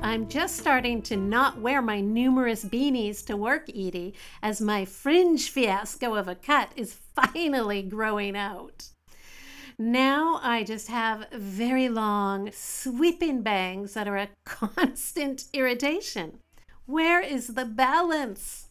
I'm just starting to not wear my numerous beanies to work, Edie, as my fringe fiasco of a cut is finally growing out. Now I just have very long, sweeping bangs that are a constant irritation. Where is the balance?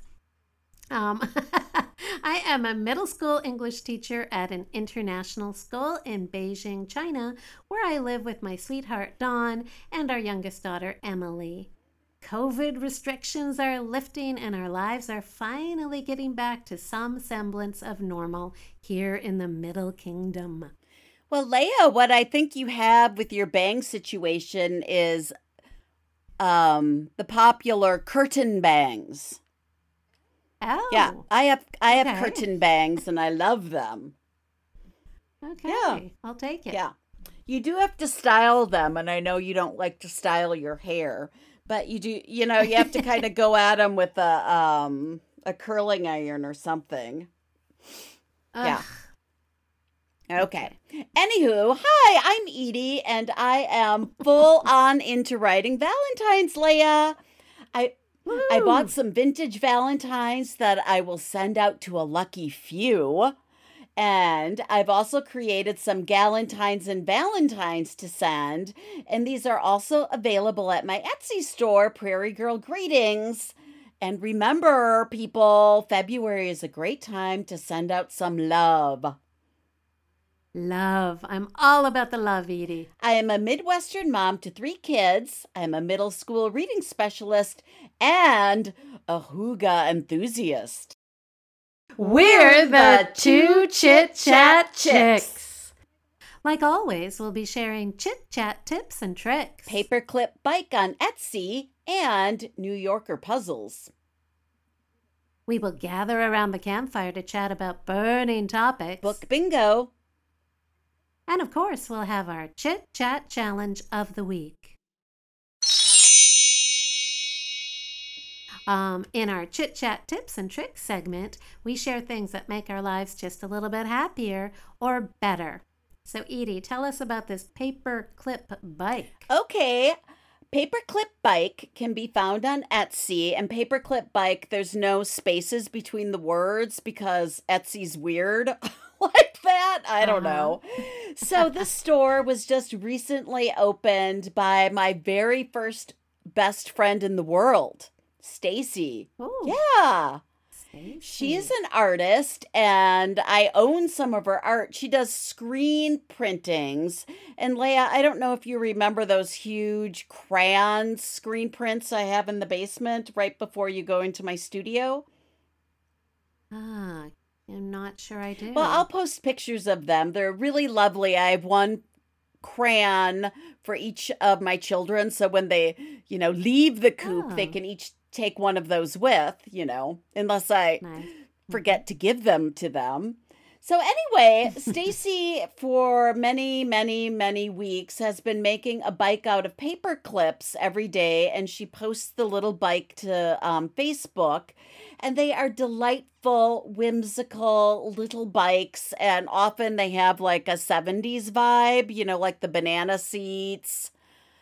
I am a middle school English teacher at an international school in Beijing, China, where I live with my sweetheart Dawn and our youngest daughter Emily. COVID restrictions are lifting and our lives are finally getting back to some semblance of normal here in the Middle Kingdom. Well, Leah, what I think you have with your bang situation is the popular curtain bangs. Oh. Yeah, I have curtain bangs and I love them. Okay. Yeah. I'll take it. Yeah. You do have to style them, and I know you don't like to style your hair, but you do, you have to kind of go at them with a curling iron or something. Ugh. Yeah. Okay. Anywho, hi, I'm Edie, and I am full on into writing Valentine's, Leah. I bought some vintage Valentines that I will send out to a lucky few. And I've also created some Galentines and Valentines to send. And these are also available at my Etsy store, Prairie Girl Greetings. And remember, people, February is a great time to send out some love. Love. I'm all about the love, Edie. I am a Midwestern mom to 3 kids. I'm a middle school reading specialist and a hygge enthusiast. We're the two chit-chat chicks. Like always, we'll be sharing chit-chat tips and tricks. Paperclip bike on Etsy and New Yorker puzzles. We will gather around the campfire to chat about burning topics. Book bingo. And of course, we'll have our chit-chat challenge of the week. In our chit-chat tips and tricks segment, we share things that make our lives just a little bit happier or better. So, Edie, tell us about this paperclip bike. Okay. Paperclip bike can be found on Etsy, and paperclip bike, there's no spaces between the words because Etsy's weird like that. I don't know. So the store was just recently opened by my very first best friend in the world, Stacy. Yeah. Stacy. She's an artist and I own some of her art. She does screen printings. And Leah, I don't know if you remember those huge crayon screen prints I have in the basement right before you go into my studio. I'm not sure I do. Well, I'll post pictures of them. They're really lovely. I have one crayon for each of my children. So when they, leave the coop, they can each take one of those with, unless I forget to give them to them. So anyway, Stacy, for many, many, many weeks, has been making a bike out of paper clips every day, and she posts the little bike to Facebook, and they are delightful, whimsical little bikes, and often they have like a 70s vibe, like the banana seats.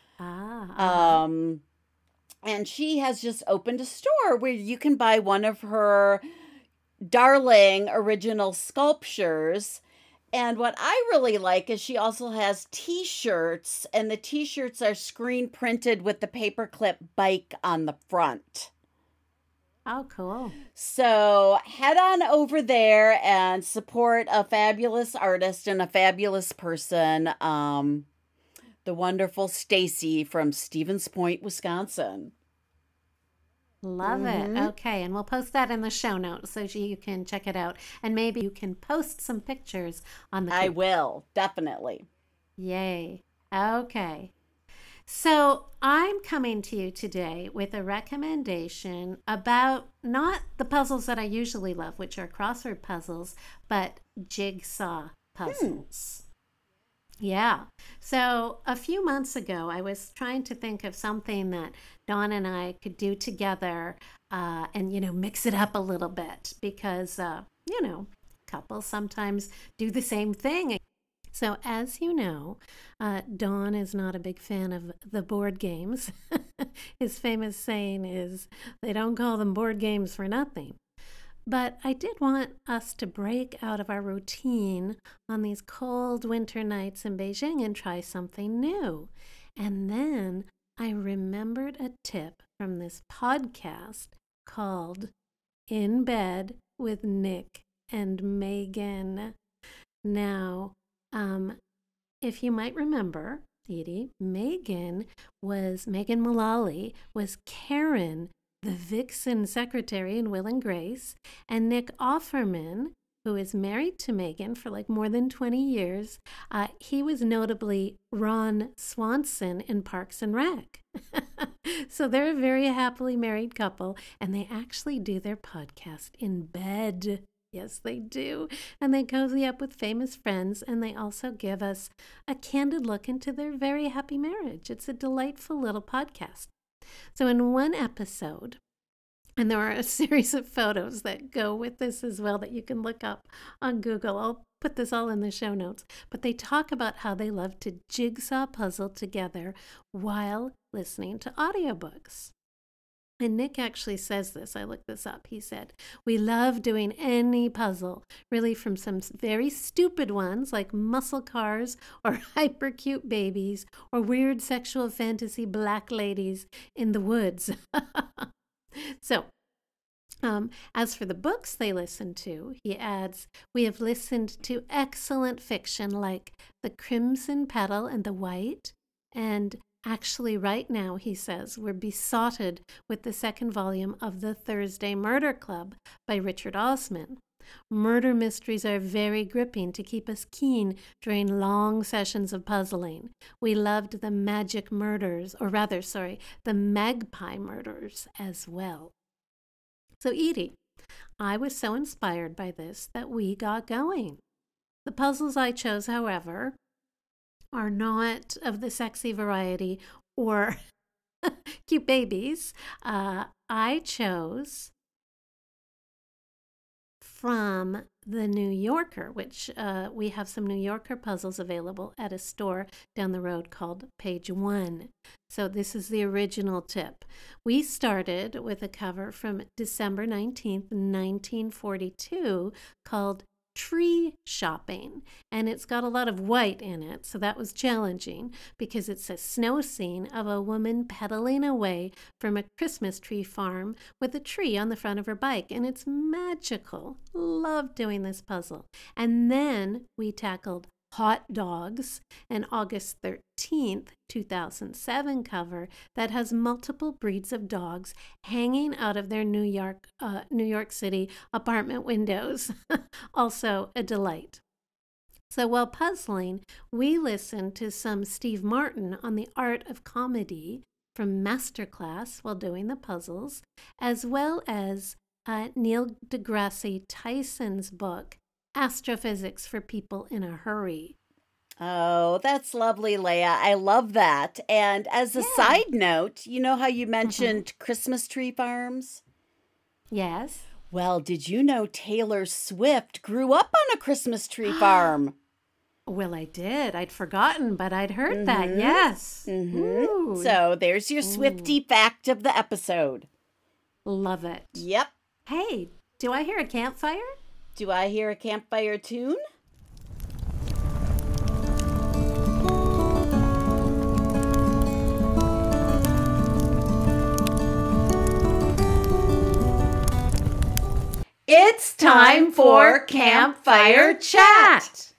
And she has just opened a store where you can buy one of her darling original sculptures. And what I really like is she also has t-shirts, and the t-shirts are screen printed with the paperclip bike on the front. Oh, cool. So head on over there and support a fabulous artist and a fabulous person, the wonderful Stacy from Stevens Point, Wisconsin. Love it. Okay, and we'll post that in the show notes so you can check it out. And maybe you can post some pictures on the I will, definitely. Yay. Okay. So I'm coming to you today with a recommendation about not the puzzles that I usually love, which are crossword puzzles, but jigsaw puzzles. Yeah. So a few months ago, I was trying to think of something that Dawn and I could do together and, mix it up a little bit because, couples sometimes do the same thing. So as you know, Dawn is not a big fan of the board games. His famous saying is, they don't call them board games for nothing. But I did want us to break out of our routine on these cold winter nights in Beijing and try something new. And then I remembered a tip from this podcast called In Bed with Nick and Megan. Now, if you might remember, Edie, Megan Mullally was Karen, the Vixen secretary in Will and Grace, and Nick Offerman, who is married to Megan for like more than 20 years, he was notably Ron Swanson in Parks and Rec. So they're a very happily married couple, and they actually do their podcast in bed. Yes, they do. And they cozy up with famous friends, and they also give us a candid look into their very happy marriage. It's a delightful little podcast. So in one episode, and there are a series of photos that go with this as well that you can look up on Google. I'll put this all in the show notes. But they talk about how they love to jigsaw puzzle together while listening to audiobooks. And Nick actually says this. I looked this up. He said, we love doing any puzzle, really, from some very stupid ones like muscle cars or hyper cute babies or weird sexual fantasy black ladies in the woods. So, as for the books they listen to, he adds, we have listened to excellent fiction like The Crimson Petal and the White, and actually, right now, he says, we're besotted with the second volume of The Thursday Murder Club by Richard Osman. Murder mysteries are very gripping to keep us keen during long sessions of puzzling. We loved the magic murders, the magpie murders as well. So, Edie, I was so inspired by this that we got going. The puzzles I chose, however, are not of the sexy variety or cute babies. I chose from the New Yorker, which we have some New Yorker puzzles available at a store down the road called Page One. So this is the original tip. We started with a cover from December 19th, 1942 called Tree Shopping, and it's got a lot of white in it, so that was challenging because it's a snow scene of a woman pedaling away from a Christmas tree farm with a tree on the front of her bike, and it's magical. Love doing this puzzle. And then we tackled Hot Dogs, an August 13th, 2007 cover that has multiple breeds of dogs hanging out of their New York City apartment windows. Also a delight. So while puzzling, we listened to some Steve Martin on the art of comedy from Masterclass while doing the puzzles, as well as Neil deGrasse Tyson's book, Astrophysics for People in a Hurry. Oh, that's lovely, Leah. I love that. And as a side note, you know how you mentioned Christmas tree farms? Yes. Well, did you know Taylor Swift grew up on a Christmas tree farm? Well, I did. I'd forgotten, but I'd heard that. Yes. Mm-hmm. So there's your Swiftie fact of the episode. Love it. Yep. Hey, do I hear a campfire? Do I hear a campfire tune? It's time for Campfire Chat.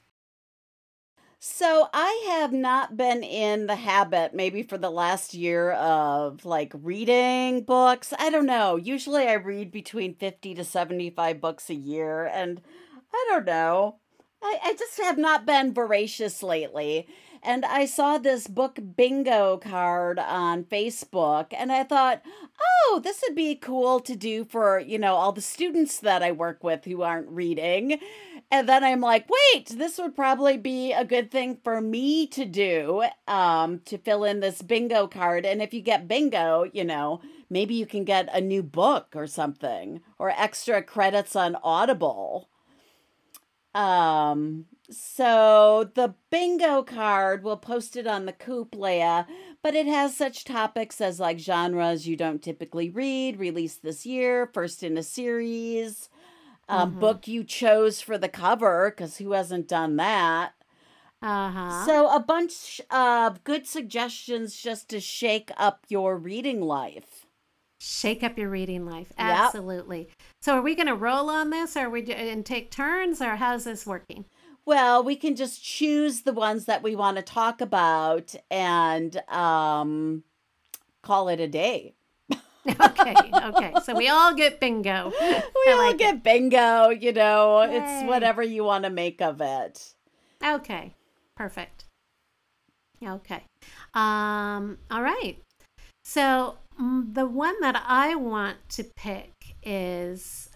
So I have not been in the habit, maybe for the last year, of like reading books. I don't know. Usually I read between 50 to 75 books a year. And I don't know. I just have not been voracious lately. And I saw this book bingo card on Facebook, and I thought, oh, this would be cool to do for, all the students that I work with who aren't reading. And then I'm like, wait, this would probably be a good thing for me to do, to fill in this bingo card. And if you get bingo, maybe you can get a new book or something, or extra credits on Audible. So the bingo card, we'll post it on the Coop, Leia, but it has such topics as like genres you don't typically read, released this year, first in a series, Mm-hmm. book you chose for the cover, because who hasn't done that? Uh-huh. So a bunch of good suggestions just to shake up your reading life. Shake up your reading life. Yep. Absolutely. So are we going to roll on this, or and take turns, or how's this working? Well, we can just choose the ones that we want to talk about and call it a day. Okay. Okay. So we all get bingo. We I all like it. get bingo, it's Yay. whatever you want to make of it. Okay. Perfect. Okay. All right. So the one that I want to pick is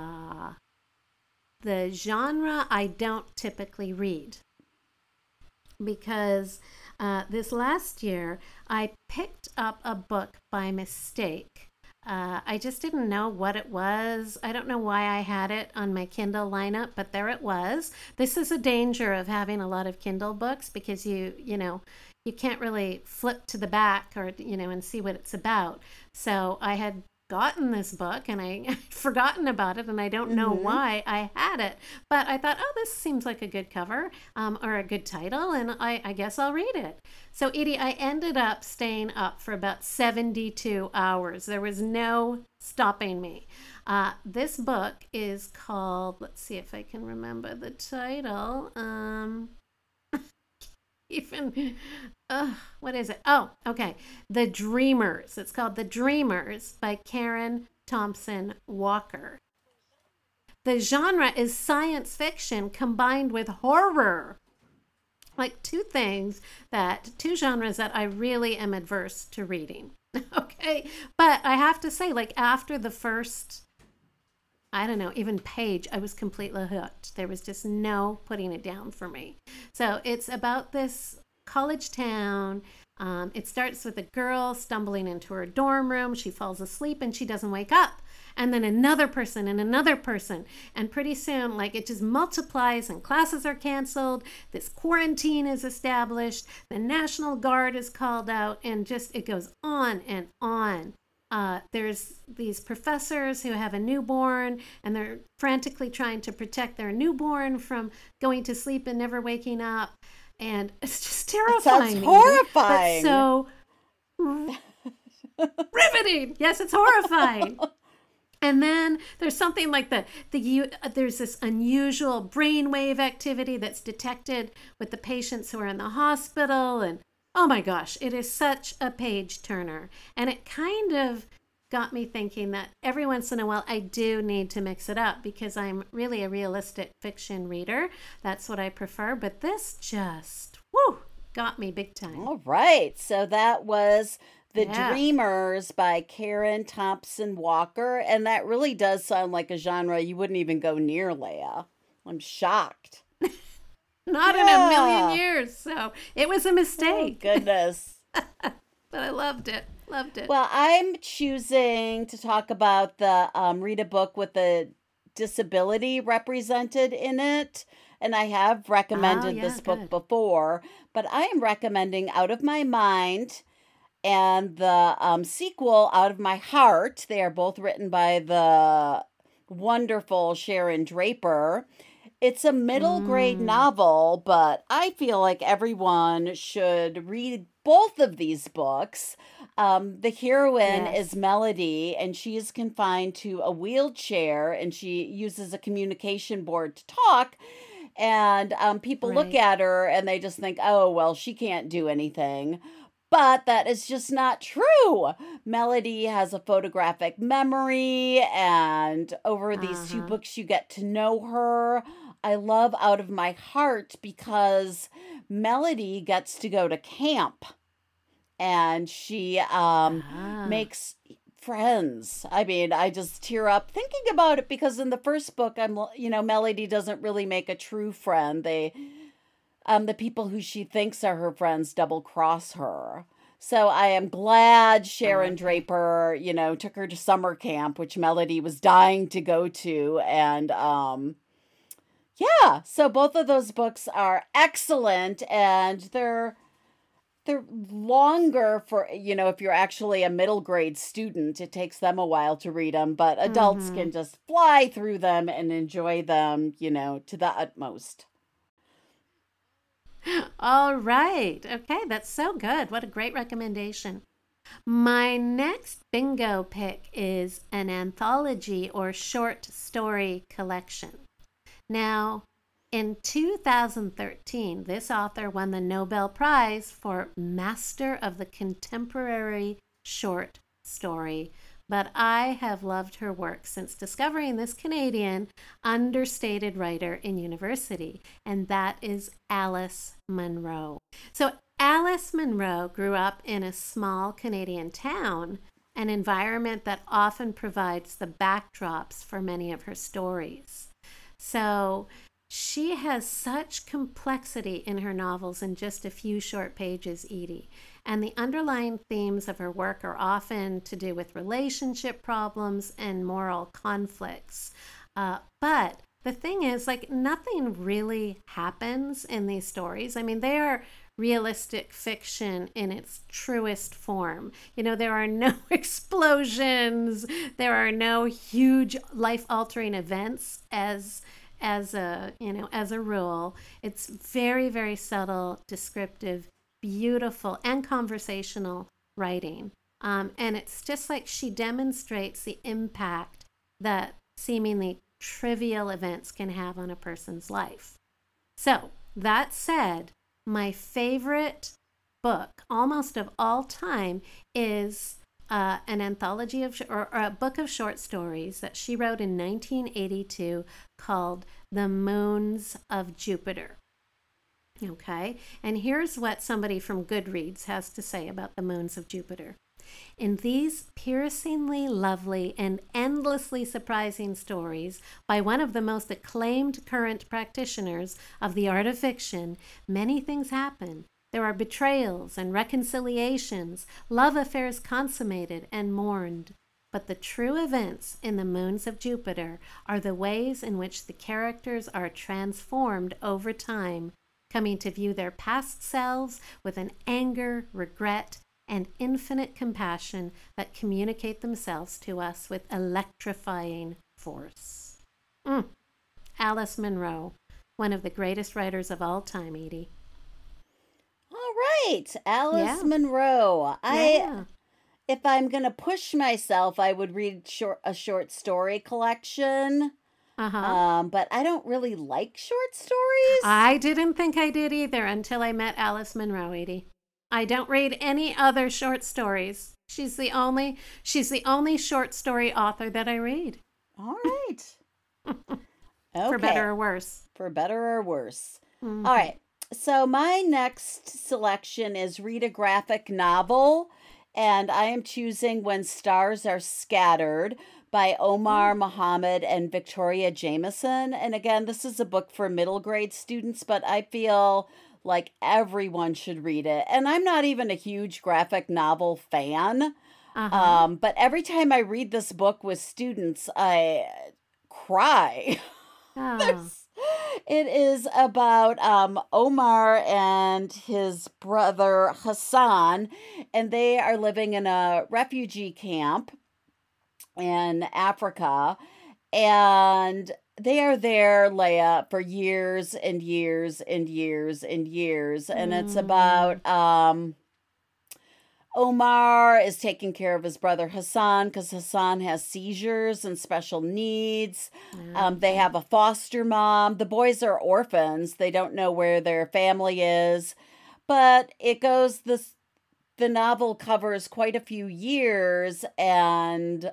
the genre I don't typically read, because this last year I picked up a book by mistake. I just didn't know what it was. I don't know why I had it on my Kindle lineup, but there it was. This is a danger of having a lot of Kindle books, because you can't really flip to the back, or and see what it's about. So I had gotten this book, and I had forgotten about it, and I don't know Mm-hmm. why I had it, but I thought, oh, this seems like a good cover, or a good title, and I guess I'll read it. So, Edie, I ended up staying up for about 72 hours. There was no stopping me. This book is called, let's see if I can remember the title. Even, what is it? Oh, okay. The Dreamers. It's called The Dreamers by Karen Thompson Walker. The genre is science fiction combined with horror. Like two genres that I really am adverse to reading. Okay. But I have to say, like, after the first, I don't know, even page, I was completely hooked. There was just no putting it down for me. So it's about this college town. It starts with a girl stumbling into her dorm room. She falls asleep and she doesn't wake up. And then another person and another person. And pretty soon, like, it just multiplies, and classes are canceled. This quarantine is established. The National Guard is called out, and just it goes on and on. There's these professors who have a newborn, and they're frantically trying to protect their newborn from going to sleep and never waking up. And it's just It sounds terrifying, Edie, but horrifying. so riveting. Yes, it's horrifying. And then there's something like there's this unusual brainwave activity that's detected with the patients who are in the hospital, and oh my gosh, it is such a page turner. And it kind of got me thinking that every once in a while I do need to mix it up, because I'm really a realistic fiction reader. That's what I prefer. But this just, woo, got me big time. All right. So that was The Yeah. Dreamers by Karen Thompson Walker. And that really does sound like a genre you wouldn't even go near, Leia. I'm shocked. Not in a million Yeah. years. So it was a Oh, mistake, goodness. but I loved it. Loved it. Well, I'm choosing to talk about the read a book with a disability represented in it. And I have Oh, recommended yeah, this book good. before, but I am recommending Out of My Mind and the sequel, Out of My Heart. They are both written by the wonderful Sharon Draper. It's a middle grade Mm, novel, but I feel like everyone should read both of these books. The heroine is yes. Melody, and she is confined to a wheelchair, and she uses a communication board to talk. And people look Right. at her and they just think, oh, well, she can't do anything. But that is just not true. Melody has a photographic memory, and over these two Uh-huh. books, you get to know her. I love Out of My Heart because Melody gets to go to camp, and she Ah. makes friends. I mean, I just tear up thinking about it because in the first book, Melody doesn't really make a true friend. The people who she thinks are her friends double cross her. So I am glad Sharon Okay. Draper, took her to summer camp, which Melody was dying to go to, and Yeah, so both of those books are excellent, and they're longer for, if you're actually a middle grade student, it takes them a while to read them, but adults Mm-hmm. can just fly through them and enjoy them, to the utmost. All right. Okay, that's so good. What a great recommendation. My next bingo pick is an anthology or short story collection. Now, in 2013, this author won the Nobel Prize for Master of the Contemporary Short Story. But I have loved her work since discovering this Canadian understated writer in university, and that is Alice Munro. So, Alice Munro grew up in a small Canadian town, an environment that often provides the backdrops for many of her stories. So she has such complexity in her novels in just a few short pages, Edie. And the underlying themes of her work are often to do with relationship problems and moral conflicts. But the thing is, like, nothing really happens in these stories. I mean, they are realistic fiction in its truest form. There are no explosions, there are no huge life-altering events as a rule. It's very, very subtle, descriptive, beautiful, and conversational writing. And it's just like she demonstrates the impact that seemingly trivial events can have on a person's life. So, that said, my favorite book, almost of all time, is an anthology or a book of short stories that she wrote in 1982 called The Moons of Jupiter. Okay, and here's what somebody from Goodreads has to say about The Moons of Jupiter. In these piercingly lovely and endlessly surprising stories by one of the most acclaimed current practitioners of the art of fiction, many things happen. There are betrayals and reconciliations, love affairs consummated and mourned. But the true events in The Moons of Jupiter are the ways in which the characters are transformed over time, coming to view their past selves with an anger, regret, and infinite compassion that communicate themselves to us with electrifying force. Alice Munro, one of the greatest writers of all time, Edie. All right, Alice Yeah, Munro. yeah. If I'm gonna push myself, I would read a short story collection. Uh-huh. But I don't really like short stories. I didn't think I did either until I met Alice Munro, Edie. I don't read any other short stories. She's the only short story author that I read. All right. For better Okay. or worse. For better or worse. All Mm-hmm. right. So my next selection is read a graphic novel, and I am choosing When Stars Are Scattered by Omar Muhammad and Victoria Jameson. And again, this is a book for middle grade students, but I feel like everyone should read it. And I'm not even a huge graphic novel fan. Uh-huh. But every time I read this book with students, I cry. Oh. There's, it is about Omar and his brother Hassan, and they are living in a refugee camp in Africa, and they are there, Leia, for years and years and years and years, and it's Mm. about Omar is taking care of his brother Hassan because Hassan has seizures and special needs. They Okay. have a foster mom. The boys are orphans. They don't know where their family is. But the novel covers quite a few years, and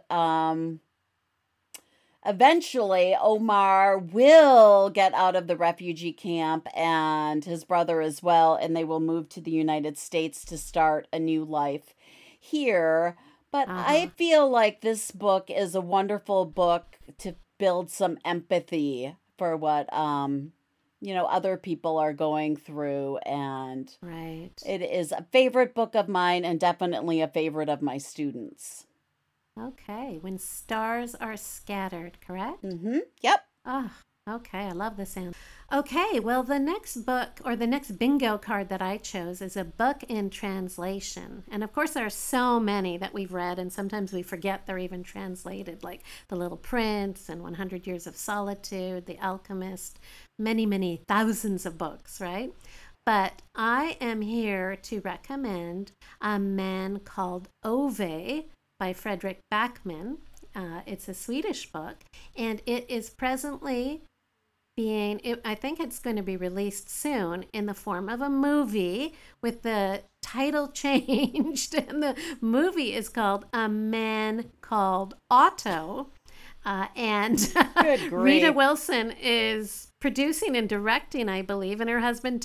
eventually Omar will get out of the refugee camp and his brother as well, and they will move to the United States to start a new life here. But I Uh-huh. feel like this book is a wonderful book to build some empathy for what other people are going through, and Right. it is a favorite book of mine and definitely a favorite of my students. Okay. When stars are scattered, correct? Mhm. Yep. Oh, Okay, I love the sound. Okay, well, the next book or the next bingo card that I chose is a book in translation. And of course, there are so many that we've read, and sometimes we forget they're even translated, like The Little Prince and 100 Years of Solitude, The Alchemist, many, many thousands of books, right? But I am here to recommend A Man Called Ove by Fredrik Backman. It's a Swedish book, and it is presently I think it's going to be released soon in the form of a movie with the title changed. And the movie is called A Man Called Otto. And Good Rita grief. Wilson is producing and directing, I believe, and her husband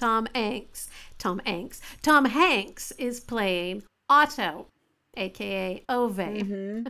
Tom Hanks is playing Otto, aka Ove. Mm-hmm.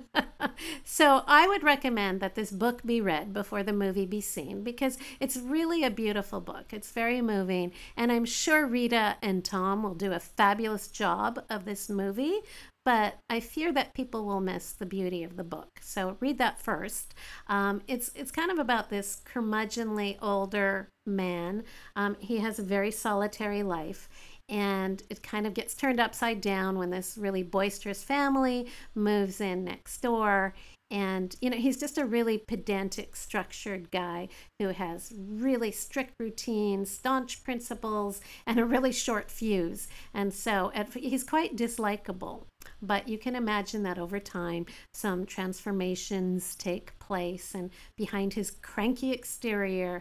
So I would recommend that this book be read before the movie be seen because it's really a beautiful book. It's very moving, and I'm sure Rita and Tom will do a fabulous job of this movie, but I fear that people will miss the beauty of the book. So read that first. It's kind of about this curmudgeonly older man. He has a very solitary life, and it kind of gets turned upside down when this really boisterous family moves in next door. And he's just a really pedantic, structured guy who has really strict routines, staunch principles, and a really short fuse. And so he's quite dislikable. But you can imagine that over time some transformations take place, and behind his cranky exterior,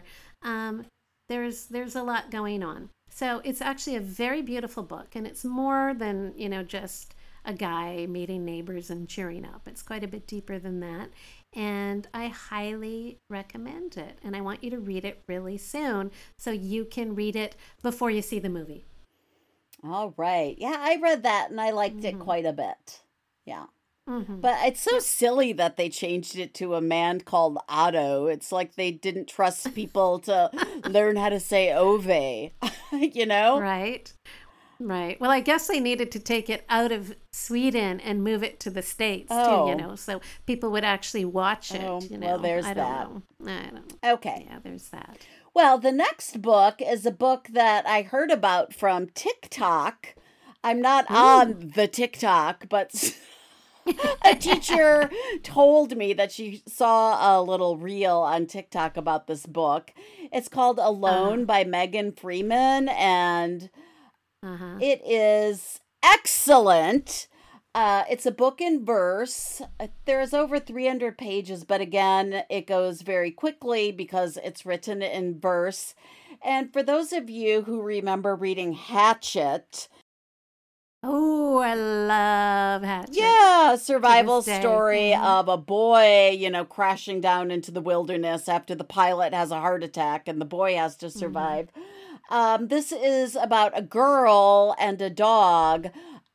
there's a lot going on. So it's actually a very beautiful book, and it's more than, just a guy meeting neighbors and cheering up. It's quite a bit deeper than that, and I highly recommend it. And I want you to read it really soon so you can read it before you see the movie. All right. Yeah, I read that and I liked it Mm-hmm. quite a bit. Yeah. Mm-hmm. But it's so Yep. silly that they changed it to A Man Called Otto. It's like they didn't trust people to learn how to say Ove, you know? Right. Right. Well, I guess they needed to take it out of Sweden and move it to the States too, Oh, so people would actually watch oh, it. well, there's I don't that. know. I don't know. Okay. Yeah, there's that. Well, the next book is a book that I heard about from TikTok. I'm not Ooh. on the TikTok, but a teacher told me that she saw a little reel on TikTok about this book. It's called Uh-huh. Alone by Megan Freeman, and Uh-huh. it is excellent. It's a book in verse. There's over 300 pages, but again, it goes very quickly because it's written in verse. And for those of you who remember reading Hatchet, Oh, I love Hatchet yeah, to this survival day. story Mm-hmm. of a boy, crashing down into the wilderness after the pilot has a heart attack and the boy has to Mm-hmm. survive. This is about a girl and a dog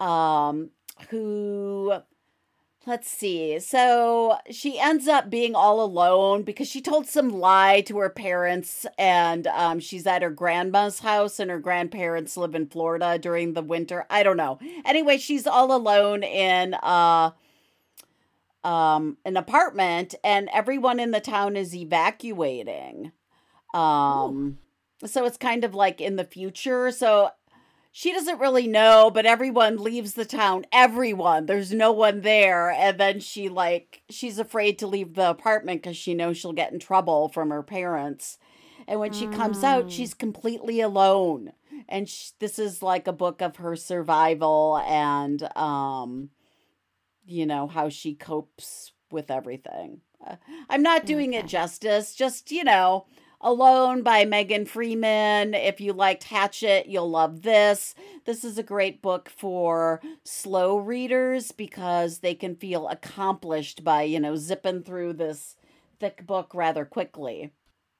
who, let's see. So she ends up being all alone because she told some lie to her parents, and she's at her grandma's house, and her grandparents live in Florida during the winter. I don't know. Anyway, she's all alone in an apartment, and everyone in the town is evacuating. Ooh. Um, so it's kind of like in the future. So she doesn't really know, but everyone leaves the town. Everyone. There's no one there. And then she's afraid to leave the apartment because she knows she'll get in trouble from her parents. And when she comes out, Mm. she's completely alone. And this is like a book of her survival and, how she copes with everything. I'm not doing it Okay. justice. Just, Alone by Megan Freeman. If you liked Hatchet, you'll love this. This is a great book for slow readers because they can feel accomplished by, zipping through this thick book rather quickly.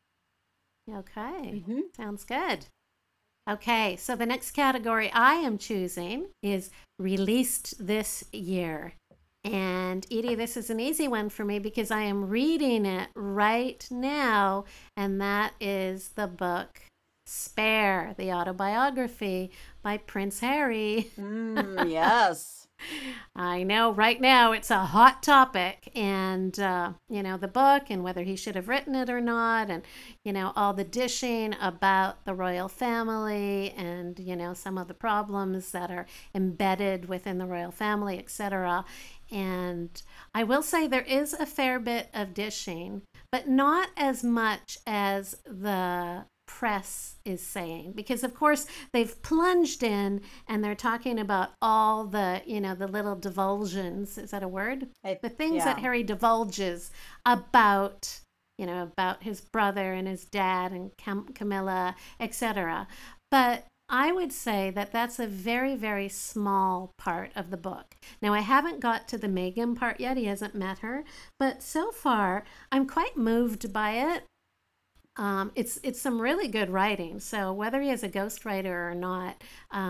Okay. Hmm. Sounds good. Okay, so the next category I am choosing is released this year. And Edie, this is an easy one for me because I am reading it right now, and that is the book Spare, the autobiography by Prince Harry. Yes. I know right now it's a hot topic, and the book and whether he should have written it or not, and all the dishing about the royal family, and some of the problems that are embedded within the royal family, etc. And I will say there is a fair bit of dishing, but not as much as the press is saying, because of course they've plunged in and they're talking about all the the little divulsions, is that a word, the things that Yeah. Harry divulges about about his brother and his dad and Camilla, etc. But I would say that that's a very, very small part of the book. Now, I haven't got to the Meghan part yet. He hasn't met her. But so far, I'm quite moved by it. It's some really good writing. So whether he is a ghostwriter or not,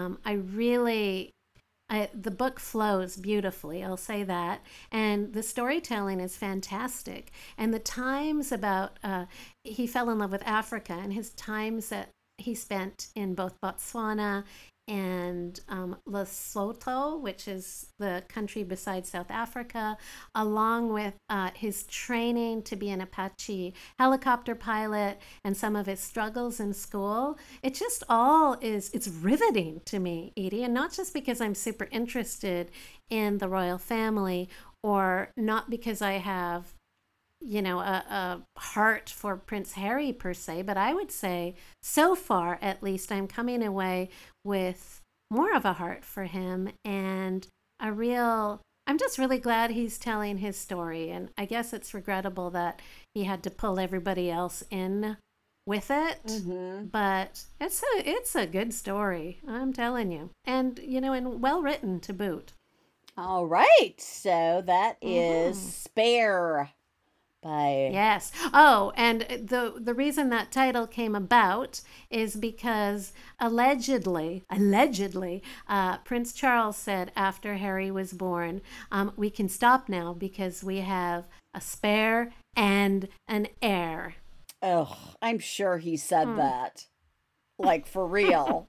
the book flows beautifully. I'll say that, and the storytelling is fantastic. And the times about he fell in love with Africa, and his times that he spent in both Botswana and Lesotho, which is the country beside South Africa, along with his training to be an Apache helicopter pilot and some of his struggles in school. It just all it's riveting to me, Edie, and not just because I'm super interested in the royal family, or not because I have a heart for Prince Harry per se, but I would say so far, at least, I'm coming away with more of a heart for him, and I'm just really glad he's telling his story. And I guess it's regrettable that he had to pull everybody else in with it, Mm-hmm. but it's a good story, I'm telling you, and well written to boot. All right. So that is Mm-hmm. Spare by. Yes. Oh, and the reason that title came about is because allegedly, Prince Charles said after Harry was born, we can stop now because we have a spare and an heir. Oh, I'm sure he said Hmm. that. Like for real.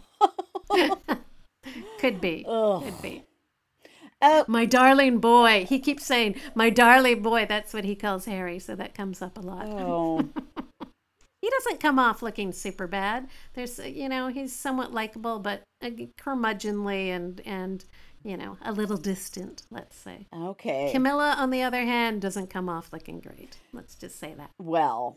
Could be. Ugh. Could be. Oh, My darling boy. He keeps saying, my darling boy. That's what he calls Harry. So that comes up a lot. oh. He doesn't come off looking super bad. There's, he's somewhat likable, but curmudgeonly and a little distant, let's say. Okay. Camilla, on the other hand, doesn't come off looking great. Let's just say that. Well.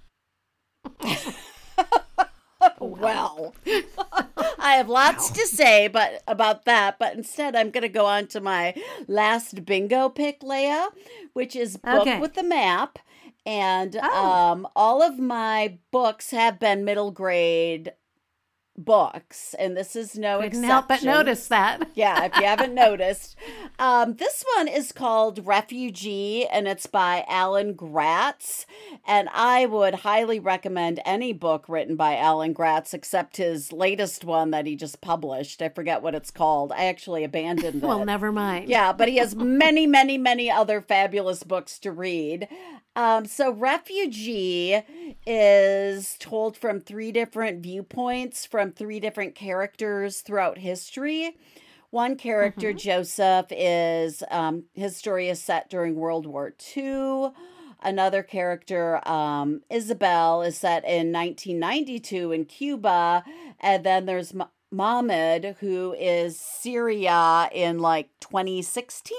Well. I have lots to say about that, but instead I'm going to go on to my last bingo pick, Leia, which is Book Okay. with the Map. And Oh. all of my books have been middle grade books, and this is no Couldn't exception. help but notice that. Yeah, if you haven't noticed. This one is called Refugee, and it's by Alan Gratz. And I would highly recommend any book written by Alan Gratz, except his latest one that he just published. I forget what it's called. I actually abandoned it. Well, never mind. Yeah, but he has many, many, many other fabulous books to read. So Refugee is told from three different viewpoints, from three different characters throughout history. One character, Mm-hmm. Joseph, is his story is set during World War II. Another character, Isabel, is set in 1992 in Cuba. And then there's Mohammed, who is Syria in like 2016.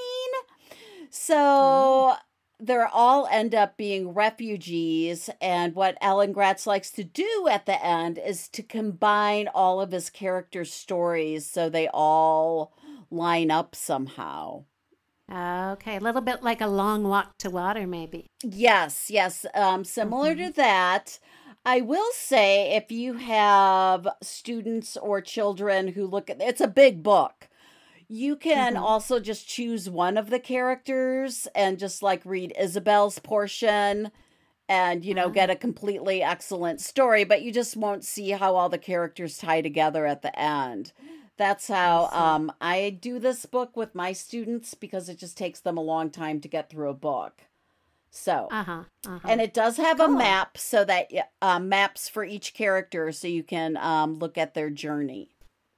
So they all end up being refugees. And what Alan Gratz likes to do at the end is to combine all of his characters' stories so they all line up somehow. Okay, a little bit like A Long Walk to Water, maybe. Yes, yes. Similar Mm-hmm. to that. I will say if you have students or children who look at it's a big book. You can Mm-hmm. also just choose one of the characters and just like read Isabel's portion and Ah, get a completely excellent story, but you just won't see how all the characters tie together at the end. That's I how see. I do this book with my students because it just takes them a long time to get through a book. So, Uh-huh. and it does have a Cool. map so that maps for each character so you can look at their journey.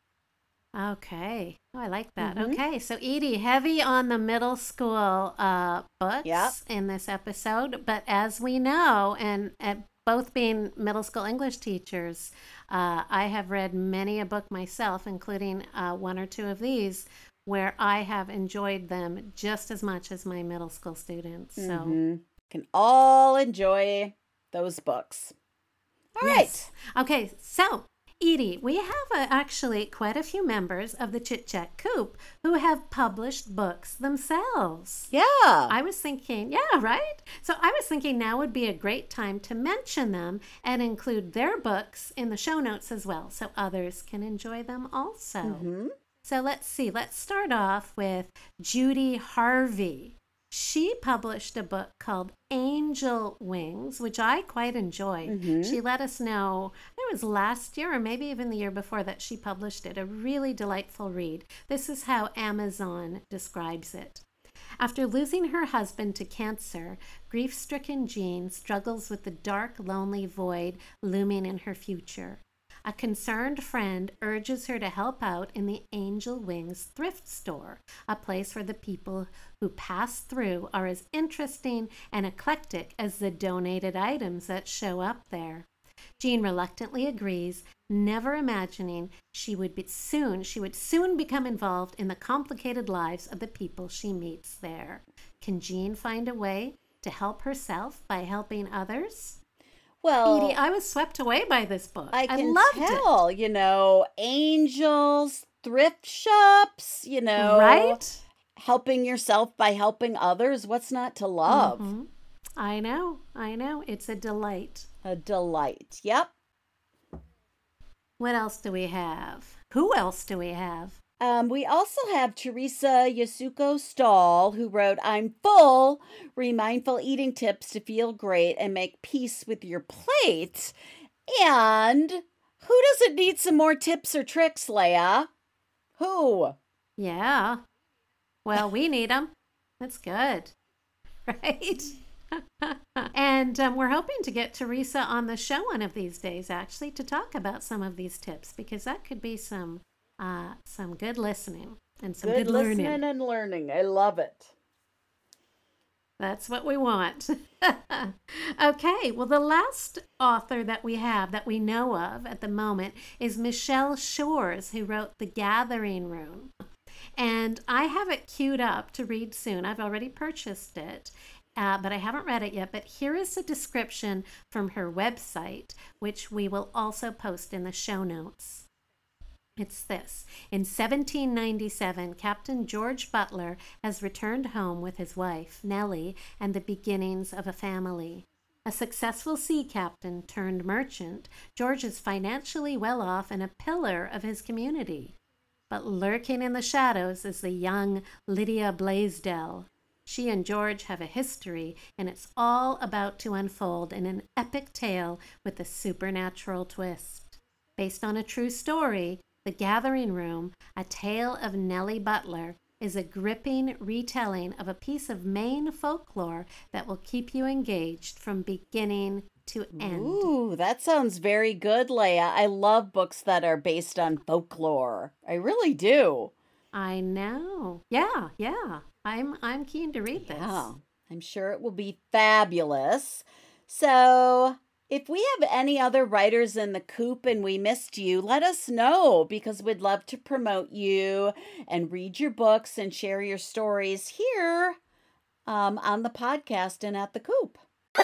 Okay. Oh, I like that. Mm-hmm. Okay. So, Edie, heavy on the middle school books Yep. in this episode. But as we know, and both being middle school English teachers, I have read many a book myself, including one or two of these, where I have enjoyed them just as much as my middle school students. So, Can all enjoy those books. All yes. Okay. So, Edie, we have actually quite a few members of the Chit Chat Coop who have published books themselves. Yeah. I was thinking, yeah, right? So I was thinking now would be a great time to mention them and include their books in the show notes as well so others can enjoy them also. So let's see. Let's start off with Judy Harvey. She published a book called Angel Wings, which I quite enjoyed. She let us know, it was last year or maybe even the year before that she published it. A really delightful read. This is how Amazon describes it. After losing her husband to cancer, grief-stricken Jean struggles with the dark, lonely void looming in her future. A concerned friend urges her to help out in the Angel Wings thrift store, a place where the people who pass through are as interesting and eclectic as the donated items that show up there. Jean reluctantly agrees, never imagining she would soon become involved in the complicated lives of the people she meets there. Can Jean find a way to help herself by helping others? Well, Edie, I was swept away by this book. I can loved tell, it. Angels, thrift shops, right? Helping yourself by helping others. What's not to love? I know. It's a delight. A delight. Yep. What else do we have? Who else do we have? We also have Teresa Yasuko Stahl, who wrote, I'm full, mindful eating tips to feel great and make peace with your plate. And who doesn't need some more tips or tricks, Leah? Who? Yeah. Well, we need them. That's good. Right? And we're hoping to get Teresa on the show one of these days, actually, to talk about some of these tips, because that could be some good listening and some good learning. Listening and learning. I love it. That's what we want. Okay, well, the last author that we have that we know of at the moment is Michelle Shores, who wrote The Gathering Room. And I have it queued up to read soon. I've already purchased it, but I haven't read it yet. But here is a description from her website, which we will also post in the show notes. It's this. In 1797, Captain George Butler has returned home with his wife, Nellie, and the beginnings of a family. A successful sea captain turned merchant, George is financially well off and a pillar of his community. But lurking in the shadows is the young Lydia Blaisdell. She and George have a history, and it's all about to unfold in an epic tale with a supernatural twist. Based on a true story, The Gathering Room, A Tale of Nellie Butler, is a gripping retelling of a piece of Maine folklore that will keep you engaged from beginning to end. Ooh, that sounds very good, Leah. I love books that are based on folklore. I really do. I know. Yeah. I'm keen to read this. Yeah, I'm sure it will be fabulous. So, if we have any other writers in the coop and we missed you, let us know, because we'd love to promote you and read your books and share your stories here on the podcast and at the coop.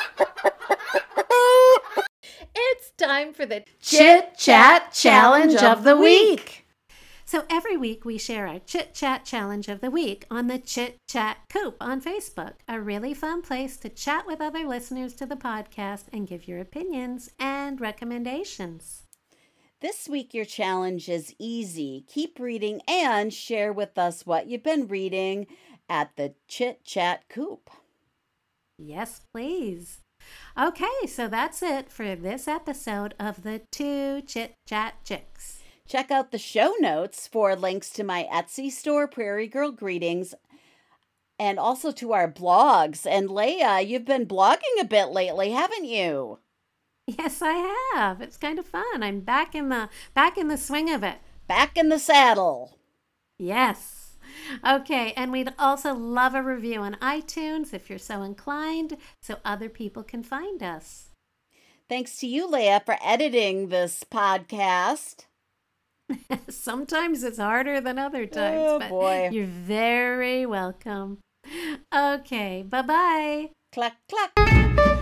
It's time for the Chit Chat Challenge of the Week. So every week we share our Chit Chat Challenge of the Week on the Chit Chat Coop on Facebook, a really fun place to chat with other listeners to the podcast and give your opinions and recommendations. This week your challenge is easy. Keep reading and share with us what you've been reading at the Chit Chat Coop. Yes, please. Okay, so that's it for this episode of the Two Chit Chat Chicks. Check out the show notes for links to my Etsy store, Prairie Girl Greetings, and also to our blogs. And Leah, you've been blogging a bit lately, haven't you? Yes, I have. It's kind of fun. I'm back in the swing of it. Back in the saddle. Yes. Okay, and we'd also love a review on iTunes if you're so inclined, so other people can find us. Thanks to you, Leah, for editing this podcast. Sometimes it's harder than other times, but boy. You're very welcome. Okay, bye-bye. Cluck, cluck.